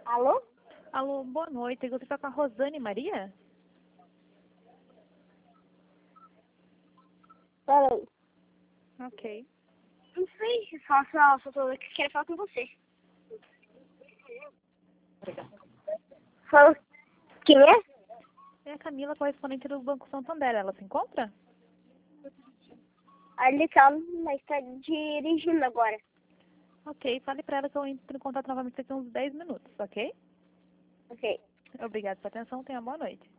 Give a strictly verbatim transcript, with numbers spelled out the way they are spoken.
Alô? Alô, boa noite. Você está com a Rosane Maria? Peraí. Ok. Não sei, só, só, só tô que quero falar com você. Obrigada. Fala. Quem é? É a Camila, correspondente do Banco Santander. Ela se encontra? A ele tá, mas tá dirigindo agora. Ok, fale para ela que eu entro em contato novamente daqui a uns dez minutos, ok? Ok. Obrigada pela atenção. Tenha uma boa noite.